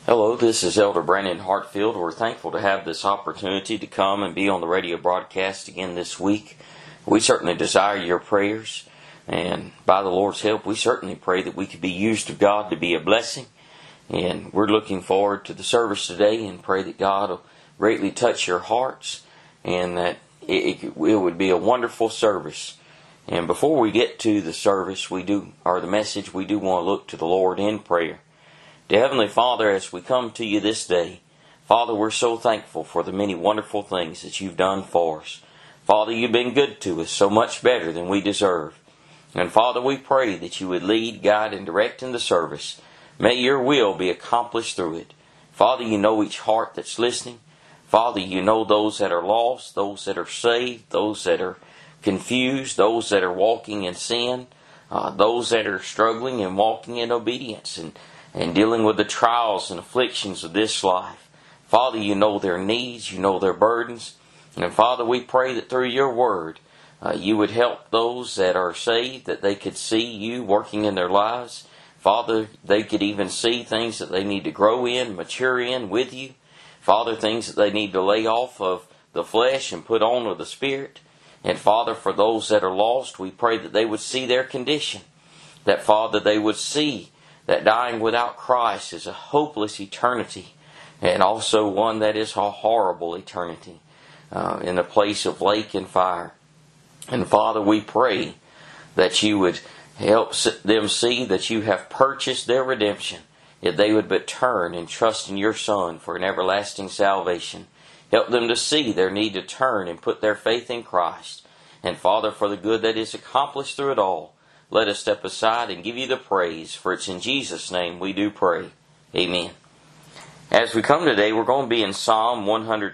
Hello, this is Elder Brandon Hartfield. We're thankful to have this opportunity to come and be on the radio broadcast again this week. We certainly desire your prayers, and by the Lord's help, we certainly pray that we could be used of God to be a blessing. And we're looking forward to the service today and pray that God will greatly touch your hearts and that it would be a wonderful service. And before we get to the service, the message, we do want to look to the Lord in prayer. Dear Heavenly Father, as we come to you this day, Father, we're so thankful for the many wonderful things that you've done for us. Father, you've been good to us, so much better than we deserve. And Father, we pray that you would lead, guide, and direct in the service. May your will be accomplished through it. Father, you know each heart that's listening. Father, you know those that are lost, those that are saved, those that are confused, those that are walking in sin, those that are struggling and walking in obedience, and dealing with the trials and afflictions of this life. Father, you know their needs, you know their burdens. And Father, we pray that through your word, you would help those that are saved, that they could see you working in their lives. Father, they could even see things that they need to grow in, mature in with you. Father, things that they need to lay off of the flesh and put on of the Spirit. And Father, for those that are lost, we pray that they would see their condition. That, Father, they would see that dying without Christ is a hopeless eternity, and also one that is a horrible eternity in the place of lake and fire. And Father, we pray that you would help them see that you have purchased their redemption, if they would but turn and trust in your Son for an everlasting salvation. Help them to see their need to turn and put their faith in Christ. And Father, for the good that is accomplished through it all, let us step aside and give you the praise, for it's in Jesus' name we do pray. Amen. As we come today, we're going to be in Psalm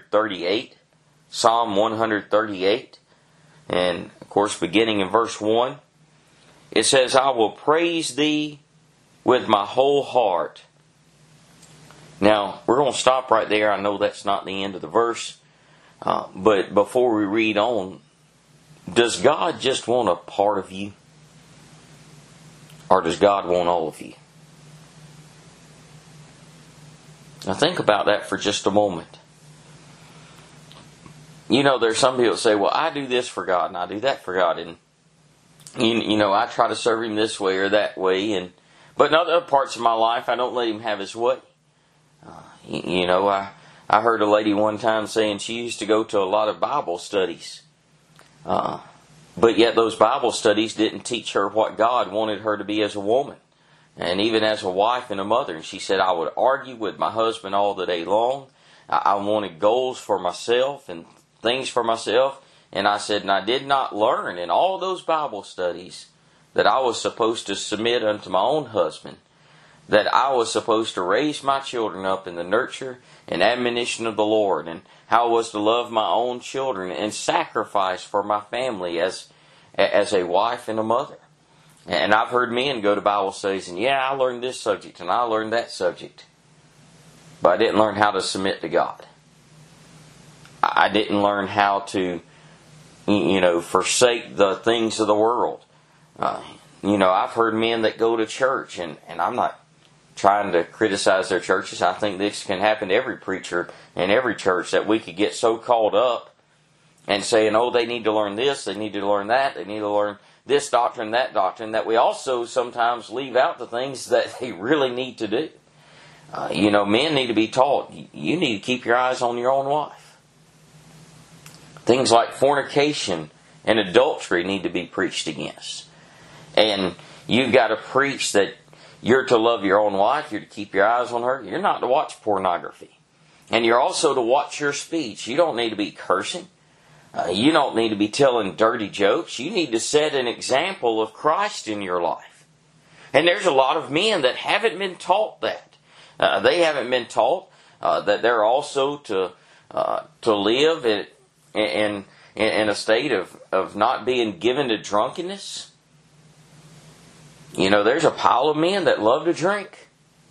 138. Psalm 138. And, of course, beginning in verse 1, it says, I will praise thee with my whole heart. Now, we're going to stop right there. I know that's not the end of the verse. But before we read on, does God just want a part of you? Or does God want all of you? Now think about that for just a moment. You know, there's some people that say, well, I do this for God and I do that for God. And, you know, I try to serve Him this way or that way. But in other parts of my life, I don't let Him have His way. I heard a lady one time saying she used to go to a lot of Bible studies. But yet those Bible studies didn't teach her what God wanted her to be as a woman. And even as a wife and a mother. And she said, I would argue with my husband all the day long. I wanted goals for myself and things for myself. And I said, and I did not learn in all those Bible studies that I was supposed to submit unto my own husband. That I was supposed to raise my children up in the nurture and admonition of the Lord. And how I was to love my own children and sacrifice for my family as a wife and a mother. And I've heard men go to Bible studies and, yeah, I learned this subject and I learned that subject. But I didn't learn how to submit to God. I didn't learn how to, forsake the things of the world. I've heard men that go to church, and I'm not trying to criticize their churches. I think this can happen to every preacher in every church, that we could get so caught up and saying, oh, they need to learn this, they need to learn that, they need to learn this doctrine, that doctrine, that we also sometimes leave out the things that they really need to do. Men need to be taught. You need to keep your eyes on your own wife. Things like fornication and adultery need to be preached against. And you've got to preach that you're to love your own wife, you're to keep your eyes on her, you're not to watch pornography. And you're also to watch your speech. You don't need to be cursing. You don't need to be telling dirty jokes. You need to set an example of Christ in your life. And there's a lot of men that haven't been taught that. They haven't been taught that they're also to live in a state of not being given to drunkenness. There's a pile of men that love to drink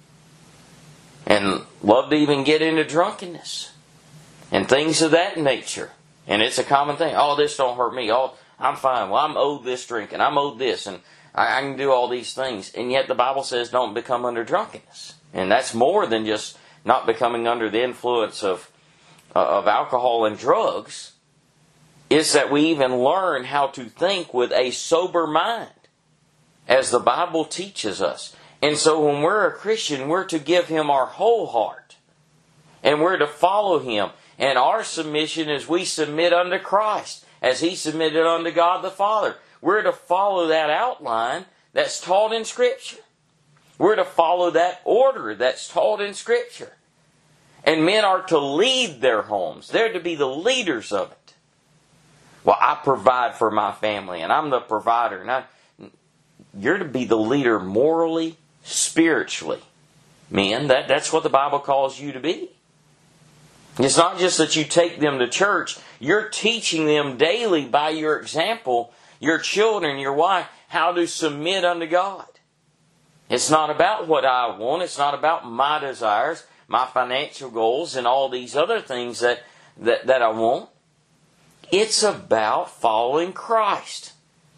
and love to even get into drunkenness and things of that nature. And it's a common thing. Oh, this don't hurt me. Oh, I'm fine. Well, I'm owed this drink and I'm owed this and I can do all these things. And yet the Bible says don't become under drunkenness. And that's more than just not becoming under the influence of alcohol and drugs, is that we even learn how to think with a sober mind, as the Bible teaches us. And so when we're a Christian, we're to give Him our whole heart. And we're to follow Him. And our submission is we submit unto Christ, as He submitted unto God the Father. We're to follow that outline that's taught in Scripture. We're to follow that order that's taught in Scripture. And men are to lead their homes. They're to be the leaders of it. Well, I provide for my family, and I'm the provider. And you're to be the leader morally, spiritually. Men, that's what the Bible calls you to be. It's not just that you take them to church. You're teaching them daily by your example, your children, your wife, how to submit unto God. It's not about what I want. It's not about my desires, my financial goals, and all these other things that I want. It's about following Christ.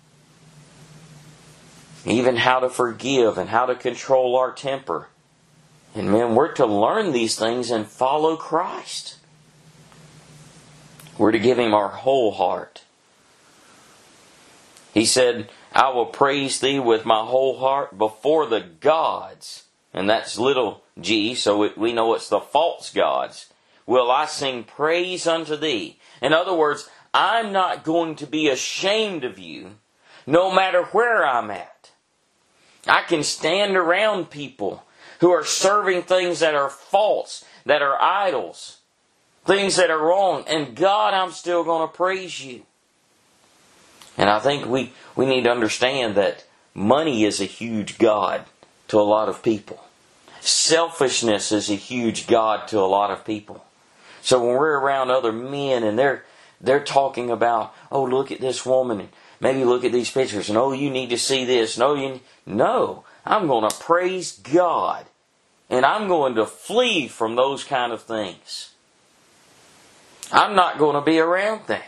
Even how to forgive and how to control our temper. And men, we're to learn these things and follow Christ. We're to give Him our whole heart. He said, I will praise Thee with my whole heart before the gods. And that's little g, so we know it's the false gods. Will I sing praise unto Thee? In other words, I'm not going to be ashamed of You, no matter where I'm at. I can stand around people who are serving things that are false, that are idols, things that are wrong. And God, I'm still going to praise You. And I think we need to understand that money is a huge god to a lot of people. Selfishness is a huge god to a lot of people. So when we're around other men and they're talking about, oh, look at this woman, and maybe look at these pictures, and oh, you need to see this. No, I'm going to praise God. And I'm going to flee from those kind of things. I'm not going to be around that.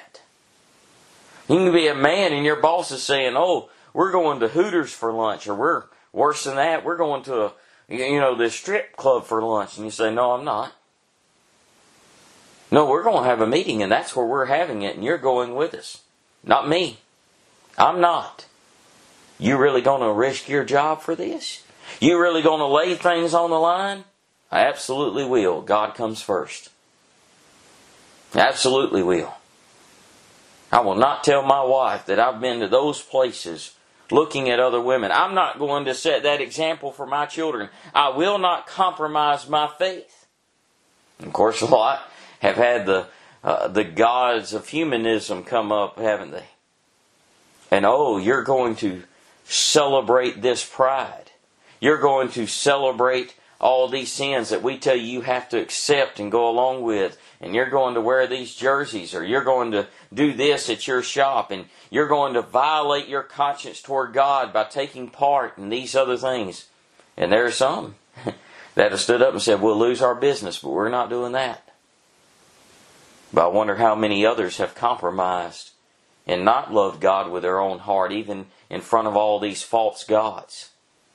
You can be a man and your boss is saying, oh, we're going to Hooters for lunch, or we're worse than that, we're going to this strip club for lunch. And you say, no, I'm not. No, we're going to have a meeting, and that's where we're having it, and you're going with us. Not me. I'm not. You really going to risk your job for this? You really going to lay things on the line? I absolutely will. God comes first. Absolutely will. I will not tell my wife that I've been to those places looking at other women. I'm not going to set that example for my children. I will not compromise my faith. Of course, a lot have had the gods of humanism come up, haven't they? And oh, you're going to celebrate this pride. You're going to celebrate all these sins that we tell you have to accept and go along with. And you're going to wear these jerseys, or you're going to do this at your shop, and you're going to violate your conscience toward God by taking part in these other things. And there are some that have stood up and said, we'll lose our business, but we're not doing that. But I wonder how many others have compromised and not loved God with their own heart, even in front of all these false gods.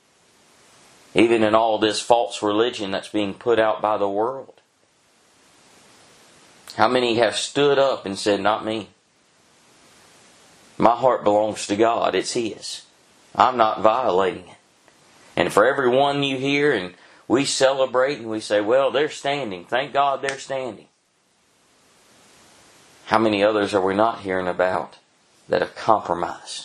Even in all this false religion that's being put out by the world. How many have stood up and said, not me. My heart belongs to God. It's His. I'm not violating it. And for every one you hear and we celebrate and we say, well, they're standing. Thank God they're standing. How many others are we not hearing about that have compromised?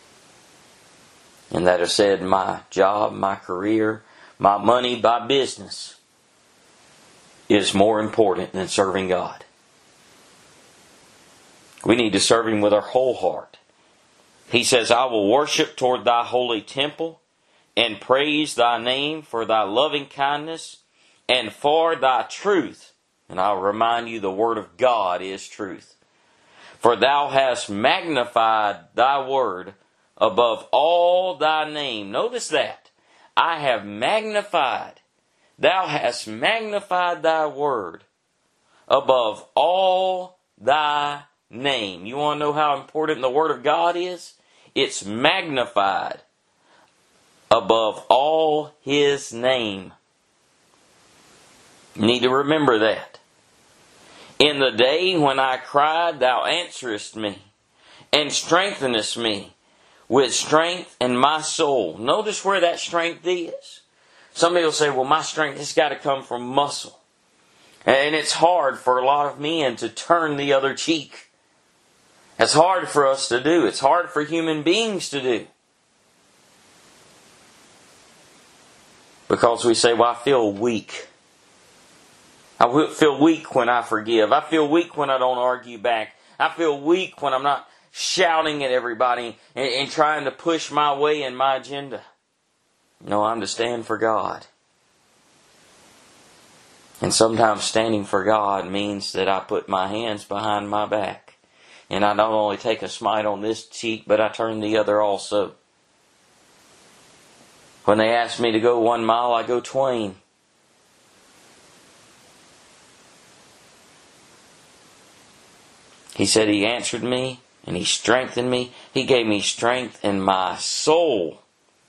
And that have said, my job, my career, my money, my business is more important than serving God. We need to serve Him with our whole heart. He says, I will worship toward Thy holy temple and praise Thy name for Thy loving kindness and for Thy truth. And I'll remind you, the Word of God is truth. For Thou hast magnified Thy word above all Thy name. Notice that. I have magnified. Thou hast magnified Thy word above all Thy name. You want to know how important the Word of God is? It's magnified above all His name. You need to remember that. In the day when I cried, thou answerest me, and strengthenest me with strength in my soul. Notice where that strength is. Somebody will say, well, my strength has got to come from muscle. And it's hard for a lot of men to turn the other cheek. It's hard for us to do. It's hard for human beings to do. Because we say, well, I feel weak. I feel weak when I forgive. I feel weak when I don't argue back. I feel weak when I'm not shouting at everybody and trying to push my way and my agenda. No, I'm to stand for God. And sometimes standing for God means that I put my hands behind my back. And I not only take a smite on this cheek, but I turn the other also. When they ask me to go 1 mile, I go twain. He said He answered me and He strengthened me. He gave me strength in my soul.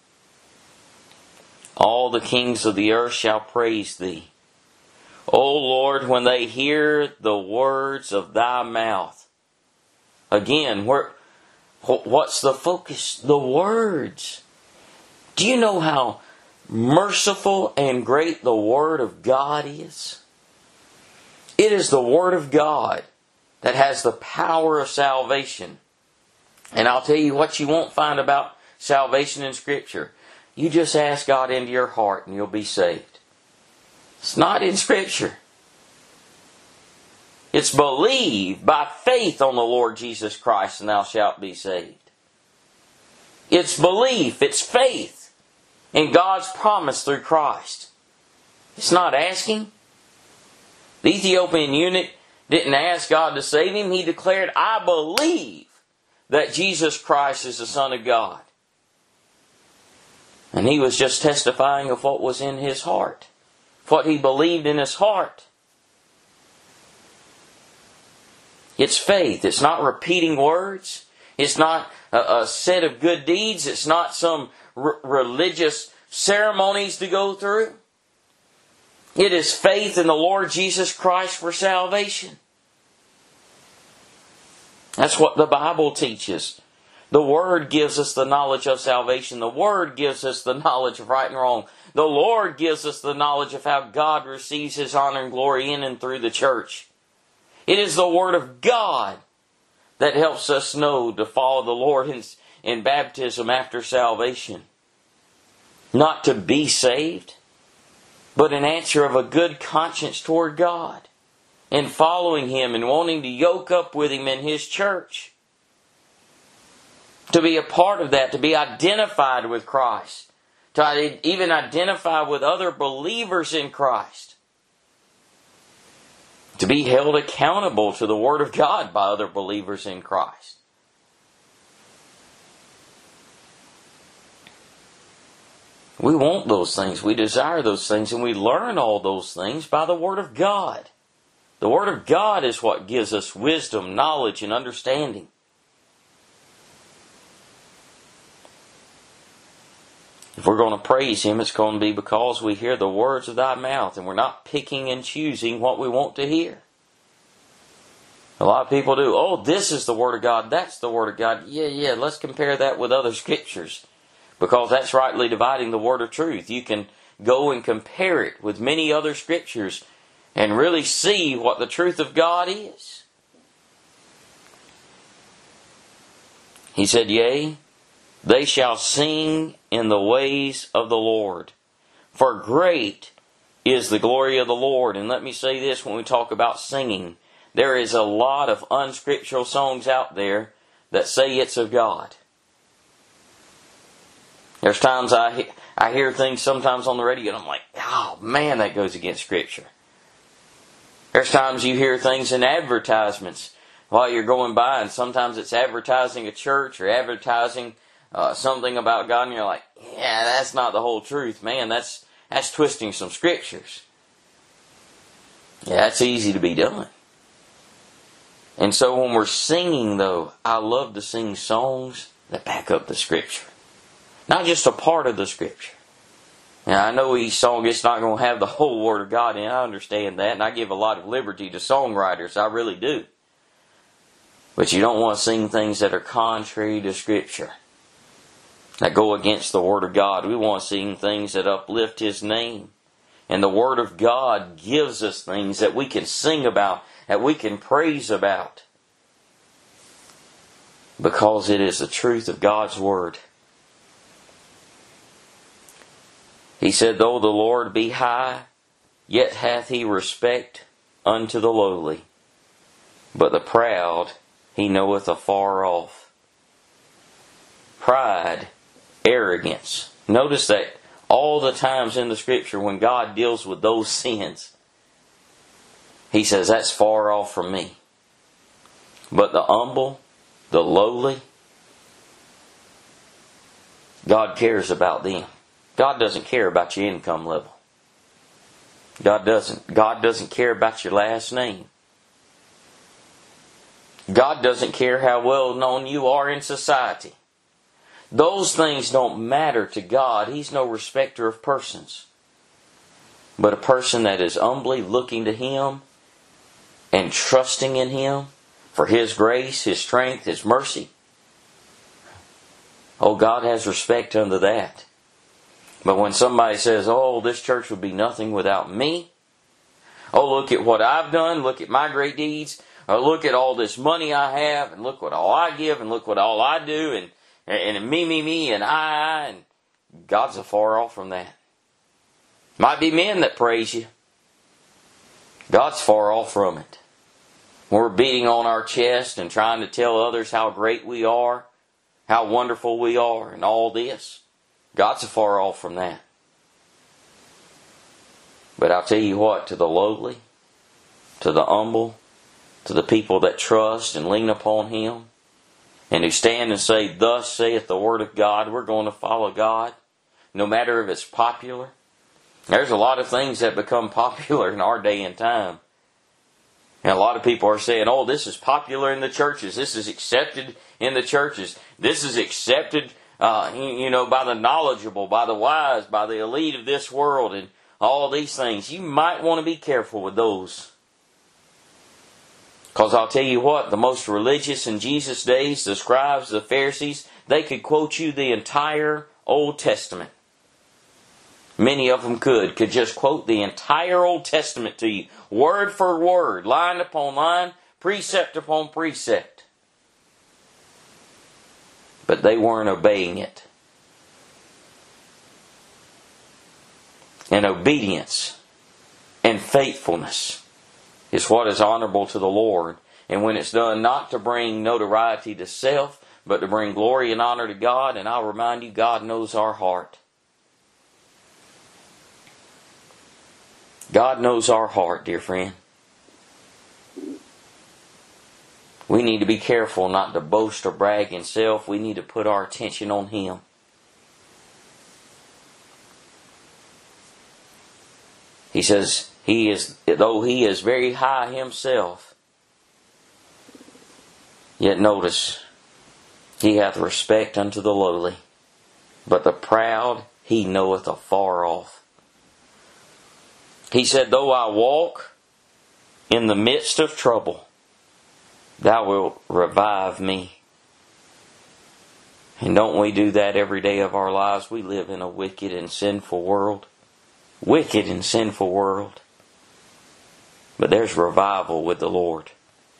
All the kings of the earth shall praise Thee. O Lord, when they hear the words of Thy mouth. Again, what's the focus? The words. Do you know how merciful and great the Word of God is? It is the Word of God that has the power of salvation. And I'll tell you what you won't find about salvation in Scripture. You just ask God into your heart and you'll be saved. It's not in Scripture. It's believe by faith on the Lord Jesus Christ and thou shalt be saved. It's belief, it's faith in God's promise through Christ. It's not asking. The Ethiopian eunuch didn't ask God to save him. He declared, I believe that Jesus Christ is the Son of God. And he was just testifying of what was in his heart. What he believed in his heart. It's faith. It's not repeating words. It's not a set of good deeds. It's not some religious ceremonies to go through. It is faith in the Lord Jesus Christ for salvation. That's what the Bible teaches. The Word gives us the knowledge of salvation. The Word gives us the knowledge of right and wrong. The Lord gives us the knowledge of how God receives His honor and glory in and through the church. It is the Word of God that helps us know to follow the Lord in baptism after salvation. Not to be saved, but an answer of a good conscience toward God. And following Him and wanting to yoke up with Him in His church. To be a part of that, to be identified with Christ. To even identify with other believers in Christ. To be held accountable to the Word of God by other believers in Christ. We want those things. We desire those things. And we learn all those things by the Word of God. The Word of God is what gives us wisdom, knowledge, and understanding. If we're going to praise Him, it's going to be because we hear the words of Thy mouth and we're not picking and choosing what we want to hear. A lot of people do. Oh, this is the Word of God. That's the Word of God. Yeah, let's compare that with other Scriptures. Because that's rightly dividing the Word of truth. You can go and compare it with many other Scriptures and really see what the truth of God is. He said, yea, they shall sing in the ways of the Lord. For great is the glory of the Lord. And let me say this when we talk about singing. There is a lot of unscriptural songs out there that say it's of God. There's times I hear things sometimes on the radio and I'm like, oh man, that goes against Scripture. There's times you hear things in advertisements while you're going by, and sometimes it's advertising a church or advertising something about God, and you're like, yeah, that's not the whole truth, man. That's twisting some Scriptures. Yeah, that's easy to be done. And so when we're singing, though, I love to sing songs that back up the Scripture. Not just a part of the Scripture. Now, I know each song is not going to have the whole Word of God in it. I understand that, and I give a lot of liberty to songwriters. I really do. But you don't want to sing things that are contrary to Scripture, that go against the Word of God. We want to sing things that uplift His name. And the Word of God gives us things that we can sing about, that we can praise about, because it is the truth of God's Word. He said, though the Lord be high, yet hath He respect unto the lowly. But the proud He knoweth afar off. Pride, arrogance. Notice that all the times in the Scripture when God deals with those sins, He says, that's far off from me. But the humble, the lowly, God cares about them. God doesn't care about your income level. God doesn't. God doesn't care about your last name. God doesn't care how well known you are in society. Those things don't matter to God. He's no respecter of persons. But a person that is humbly looking to Him and trusting in Him for His grace, His strength, His mercy. Oh, God has respect unto that. But when somebody says, oh, this church would be nothing without me. Oh, look at what I've done. Look at my great deeds. Look at all this money I have. And look what all I give. And look what all I do. And me, and I. And God's afar off from that. Might be men that praise you. God's far off from it. We're beating on our chest and trying to tell others how great we are, how wonderful we are, and all this. God's afar off from that. But I'll tell you what, to the lowly, to the humble, to the people that trust and lean upon Him, and who stand and say, thus saith the Word of God, we're going to follow God, no matter if it's popular. There's a lot of things that become popular in our day and time. And a lot of people are saying, oh, this is popular in the churches. This is accepted in the churches. This is accepted by the knowledgeable, by the wise, by the elite of this world, and all these things. You might want to be careful with those. Because I'll tell you what, the most religious in Jesus' days, the scribes, the Pharisees, they could quote you the entire Old Testament. Many of them could just quote the entire Old Testament to you, word for word, line upon line, precept upon precept. But they weren't obeying it. And obedience and faithfulness is what is honorable to the Lord. And when it's done not to bring notoriety to self, but to bring glory and honor to God, and I'll remind you, God knows our heart. God knows our heart, dear friend. We need to be careful not to boast or brag in self. We need to put our attention on Him. He says, though He is very high Himself, yet notice, He hath respect unto the lowly, but the proud He knoweth afar off. He said, though I walk in the midst of trouble, Thou wilt revive me. And don't we do that every day of our lives? We live in a wicked and sinful world. Wicked and sinful world. But there's revival with the Lord.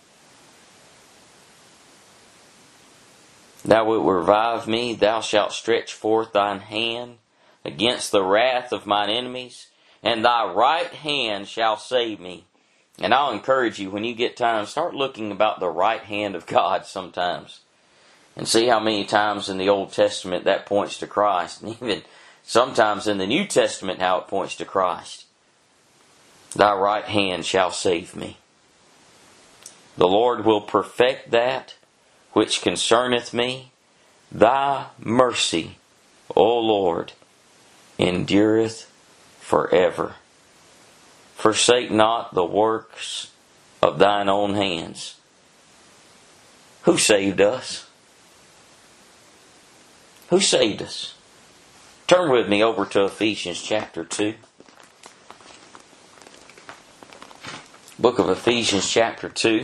Thou wilt revive me. Thou shalt stretch forth Thine hand against the wrath of mine enemies, and Thy right hand shall save me. And I'll encourage you, when you get time, start looking about the right hand of God sometimes. And see how many times in the Old Testament that points to Christ. And even sometimes in the New Testament how it points to Christ. Thy right hand shall save me. The Lord will perfect that which concerneth me. Thy mercy, O Lord, endureth forever. Forsake not the works of Thine own hands. Who saved us? Who saved us? Turn with me over to Ephesians chapter 2. Book of Ephesians chapter 2.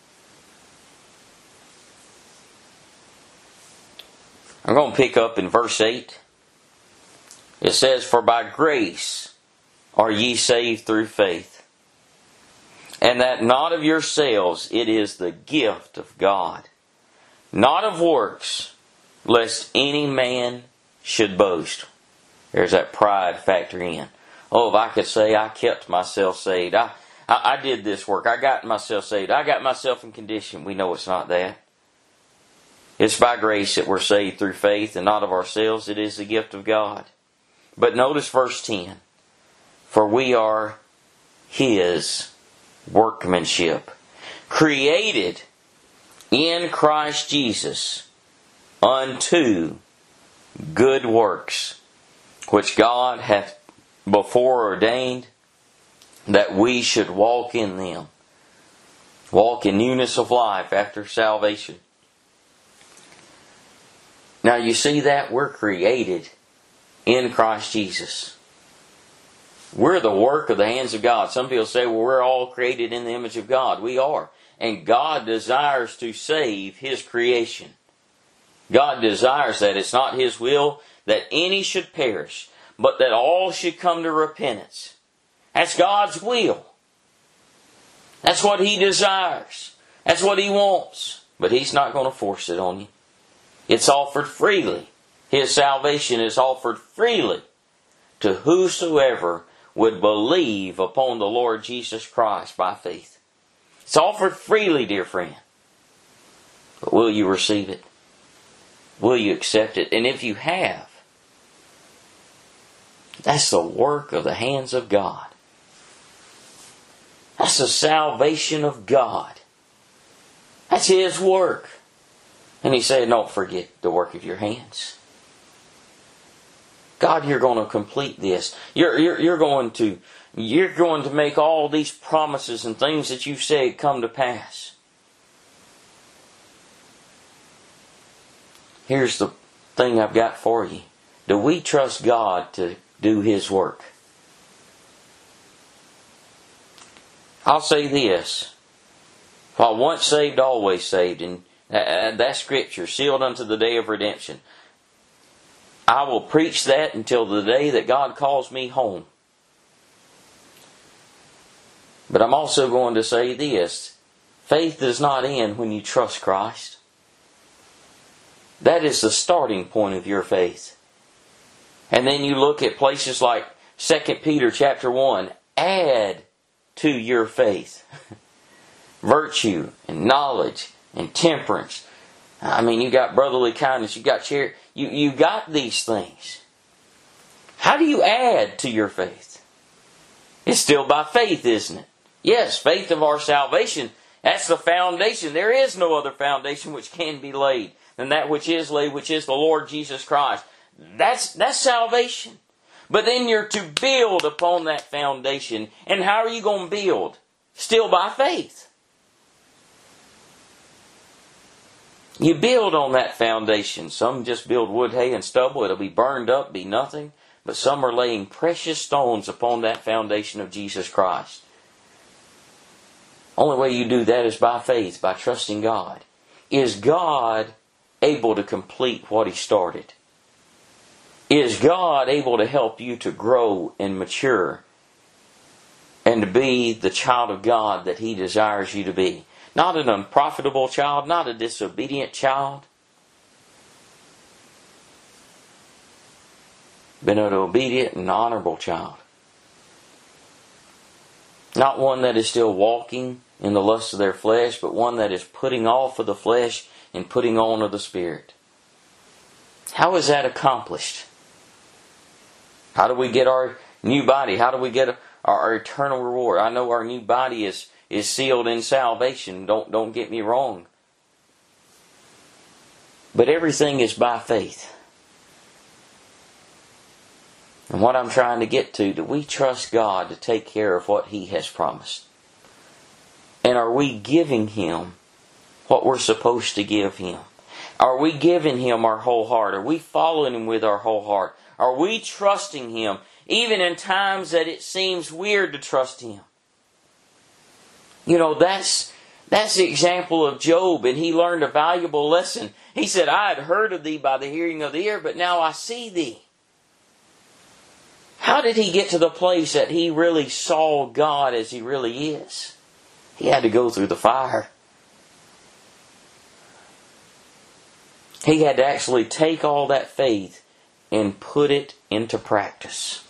I'm going to pick up in verse 8. It says, "For by grace are ye saved through faith, and that not of yourselves, it is the gift of God, not of works, lest any man should boast." There's that pride factor in. Oh, if I could say I kept myself saved. I did this work. I got myself saved. I got myself in condition. We know it's not that. It's by grace that we're saved through faith, and not of ourselves. It is the gift of God. But notice verse 10. "For we are His workmanship, created in Christ Jesus unto good works, which God hath before ordained that we should walk in them." Walk in newness of life after salvation. Now you see that? We're created in Christ Jesus. We're the work of the hands of God. Some people say, well, we're all created in the image of God. We are. And God desires to save His creation. God desires that. It's not His will that any should perish, but that all should come to repentance. That's God's will. That's what He desires. That's what He wants. But He's not going to force it on you. It's offered freely. His salvation is offered freely to whosoever would believe upon the Lord Jesus Christ by faith. It's offered freely, dear friend. But will you receive it? Will you accept it? And if you have, that's the work of the hands of God. That's the salvation of God. That's His work. And He said, don't forget the work of your hands. God, you're going to complete this. You're going to make all these promises and things that you said come to pass. Here's the thing I've got for you. Do we trust God to do His work? I'll say this. While once saved, always saved. And that's Scripture, sealed unto the day of redemption. I will preach that until the day that God calls me home. But I'm also going to say this. Faith does not end when you trust Christ. That is the starting point of your faith. And then you look at places like 2 Peter chapter 1. Add to your faith virtue and knowledge and temperance. I mean, you got brotherly kindness, you got charity, you got these things. How do you add to your faith? It's still by faith, isn't it? Yes, faith of our salvation, that's the foundation. There is no other foundation which can be laid than that which is laid, which is the Lord Jesus Christ. That's salvation. But then you're to build upon that foundation. And how are you going to build? Still by faith. You build on that foundation. Some just build wood, hay, and stubble. It'll be burned up, be nothing. But some are laying precious stones upon that foundation of Jesus Christ. Only way you do that is by faith, by trusting God. Is God able to complete what He started? Is God able to help you to grow and mature and to be the child of God that He desires you to be? Not an unprofitable child, not a disobedient child, but an obedient and honorable child. Not one that is still walking in the lust of their flesh, but one that is putting off of the flesh and putting on of the Spirit. How is that accomplished? How do we get our new body? How do we get our eternal reward? I know our new body is sealed in salvation. Don't get me wrong. But everything is by faith. And what I'm trying to get to, do we trust God to take care of what He has promised? And are we giving Him what we're supposed to give Him? Are we giving Him our whole heart? Are we following Him with our whole heart? Are we trusting Him even in times that it seems weird to trust Him? You know, that's the example of Job, and he learned a valuable lesson. He said, I had heard of thee by the hearing of the ear, but now I see thee. How did he get to the place that he really saw God as He really is? He had to go through the fire. He had to actually take all that faith and put it into practice.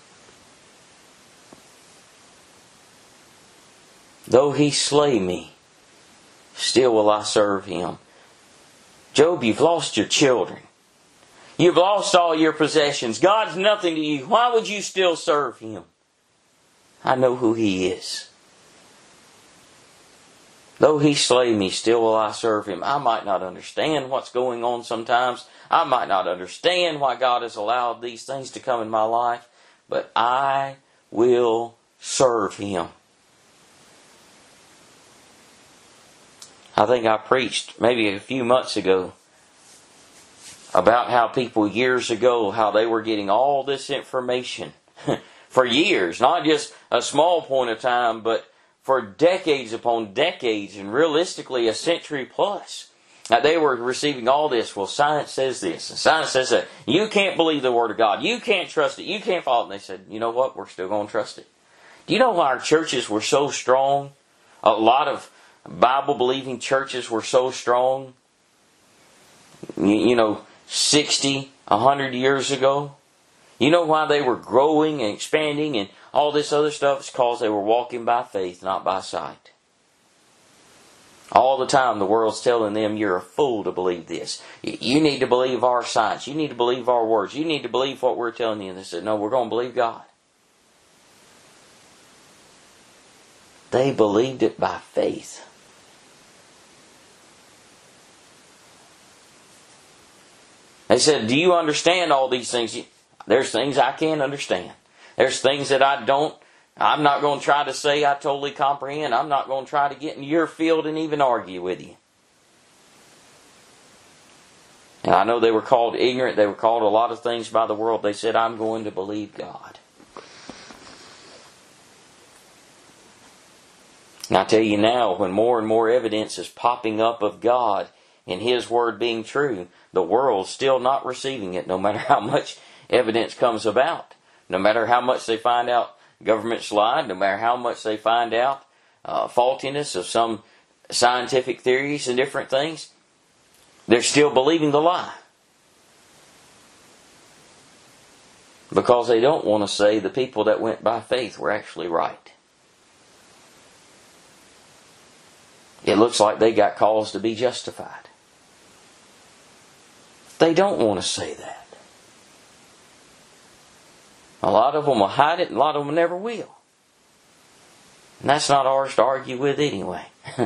Though He slay me, still will I serve Him. Job, you've lost your children. You've lost all your possessions. God's nothing to you. Why would you still serve Him? I know who He is. Though He slay me, still will I serve Him. I might not understand what's going on sometimes. I might not understand why God has allowed these things to come in my life. But I will serve Him. I think I preached maybe a few months ago about how people years ago, how they were getting all this information for years. Not just a small point of time, but for decades upon decades, and realistically a century plus. Now they were receiving all this. Well, science says this, and science says that. You can't believe the Word of God. You can't trust it. You can't follow it. And they said, you know what? We're still going to trust it. Do you know why our churches were so strong? A lot of Bible-believing churches were so strong, 60, 100 years ago. You know why they were growing and expanding and all this other stuff? It's because they were walking by faith, not by sight. All the time the world's telling them, you're a fool to believe this. You need to believe our science. You need to believe our words. You need to believe what we're telling you. And they said, no, we're going to believe God. They believed it by faith. They said, do you understand all these things? There's things I can't understand. There's things that I'm not going to try to say I totally comprehend. I'm not going to try to get in your field and even argue with you. And I know they were called ignorant. They were called a lot of things by the world. They said, I'm going to believe God. And I tell you now, when more and more evidence is popping up of God and His Word being true, the world's still not receiving it, no matter how much evidence comes about. No matter how much they find out government's lied, no matter how much they find out faultiness of some scientific theories and different things, they're still believing the lie. Because they don't want to say the people that went by faith were actually right. It looks like they got cause to be justified. They don't want to say that. A lot of them will hide it, and a lot of them never will. And that's not ours to argue with anyway.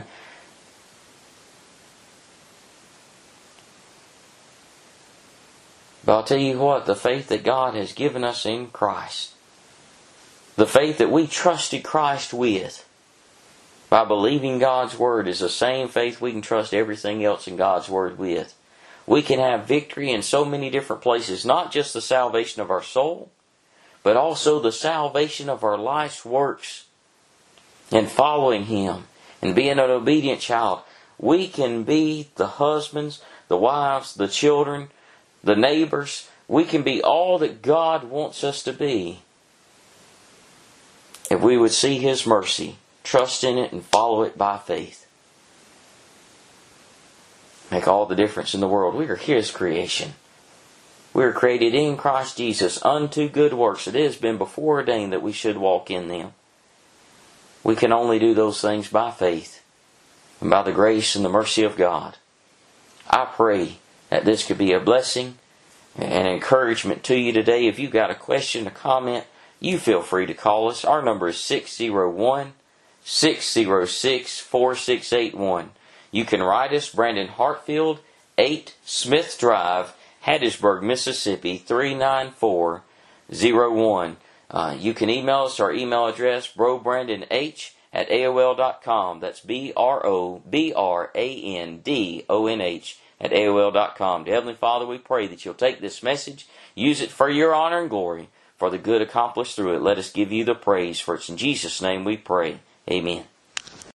But I'll tell you what, the faith that God has given us in Christ, the faith that we trusted Christ with, by believing God's Word, is the same faith we can trust everything else in God's Word with. We can have victory in so many different places, not just the salvation of our soul, but also the salvation of our life's works. And following Him and being an obedient child, we can be the husbands, the wives, the children, the neighbors. We can be all that God wants us to be if we would see His mercy, trust in it, and follow it by faith. Make all the difference in the world. We are His creation. We are created in Christ Jesus unto good works. It has been before ordained that we should walk in them. We can only do those things by faith and by the grace and the mercy of God. I pray that this could be a blessing and encouragement to you today. If you've got a question, a comment, you feel free to call us. Our number is 601-606-4681. You can write us, Brandon Hartfield, 8 Smith Drive, Hattiesburg, Mississippi, 39401. You can email us. Our email address, brobrandonh@aol.com. That's BROBRANDONH at AOL.com. Dear Heavenly Father, we pray that you'll take this message, use it for your honor and glory, for the good accomplished through it. Let us give you the praise, for it's in Jesus' name we pray. Amen.